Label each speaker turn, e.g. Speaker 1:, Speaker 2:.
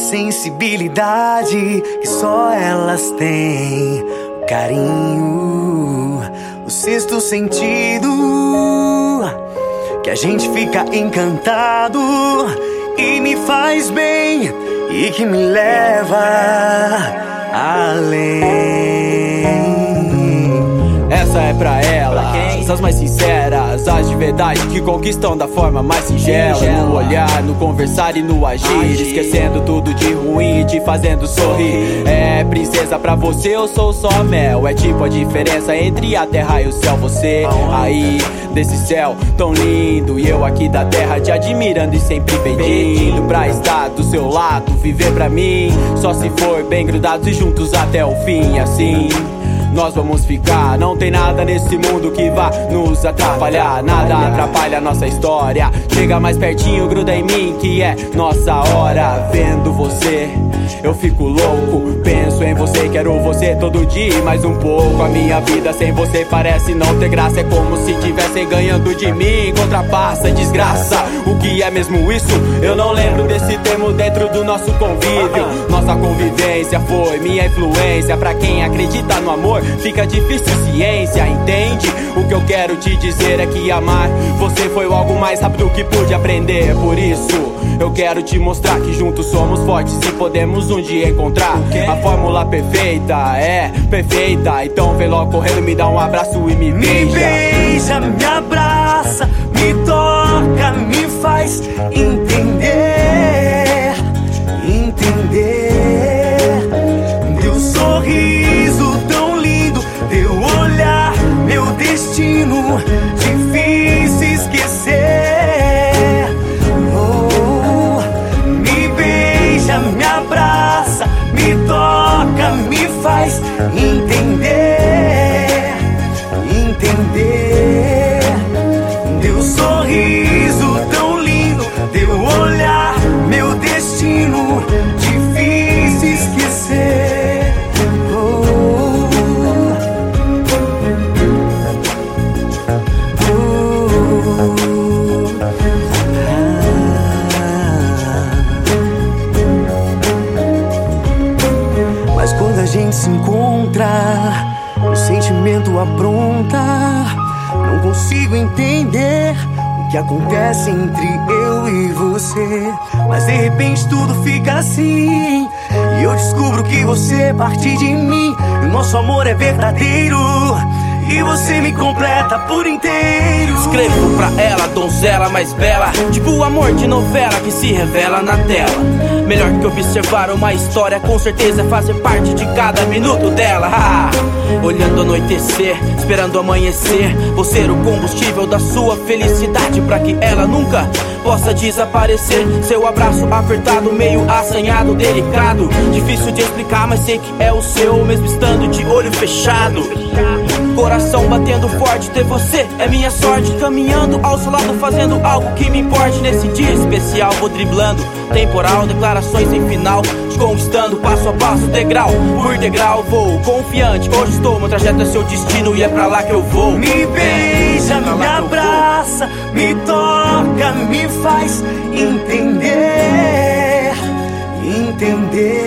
Speaker 1: sensibilidade que só elas têm, o carinho, o sexto sentido, que a gente fica encantado e me faz bem e que me leva além.
Speaker 2: Essa é pra elas, as mais sinceras, as de verdade que conquistam da forma mais singela. No olhar, no conversar e no agir, esquecendo tudo de ruim e te fazendo sorrir. É princesa, pra você eu sou só mel. É tipo a diferença entre a terra e o céu. Você aí desse céu tão lindo e eu aqui da terra te admirando e sempre pedindo pra estar do seu lado, viver pra mim. Só se for bem grudados e juntos até o fim. Assim nós vamos ficar, não tem nada nesse mundo que vá nos atrapalhar. Nada atrapalha a nossa história. Chega mais pertinho, gruda em mim que é nossa hora. Vendo você, eu fico louco, penso em você, quero você todo dia e mais um pouco. A minha vida sem você parece não ter graça. É como se tivessem ganhando de mim, contrapassa desgraça. O que é mesmo isso? Eu não lembro desse termo dentro do nosso convívio. Nossa convivência foi minha influência. Pra quem acredita no amor, fica difícil ciência, entende? O que eu quero te dizer é que amar você foi algo mais rápido que pude aprender. Por isso eu quero te mostrar que juntos somos fortes e podemos um dia encontrar a fórmula perfeita, é perfeita. Então vem logo correndo, me dá um abraço e me beija.
Speaker 1: Me beija, me abraça, me toca, me faz entender, entender. Teu sorriso tão lindo, teu olhar, meu destino, difícil esquecer. Oh, me beija, me abraça, me toca, me faz entender, entender. Teu sorriso tão lindo, teu olhar, meu destino, difícil esquecer. Mas quando a gente se encontra, o sentimento apronta. Não consigo entender o que acontece entre eu e você. Mas de repente tudo fica assim e eu descubro que você parte de mim. E o nosso amor é verdadeiro e você me completa por inteiro.
Speaker 3: Escrevo pra ela, donzela mais bela, tipo o amor de novela que se revela na tela. Melhor que observar uma história, com certeza é fazer parte de cada minuto dela. Olhando anoitecer, esperando amanhecer, vou ser o combustível da sua felicidade, pra que ela nunca possa desaparecer. Seu abraço apertado, meio assanhado, delicado, difícil de explicar, mas sei que é o seu, mesmo estando de olho fechado. Coração batendo forte, ter você é minha sorte. Caminhando ao seu lado, fazendo algo que me importe. Nesse dia especial vou driblando temporal, declarações sem final, te conquistando passo a passo, degrau por degrau. Vou confiante, hoje estou, meu trajeto é seu destino e é pra lá que eu vou.
Speaker 1: Me beija, me abraça, me toca, me faz entender, entender.